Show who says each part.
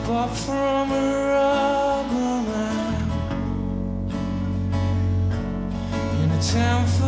Speaker 1: bought from a rubber man in a town full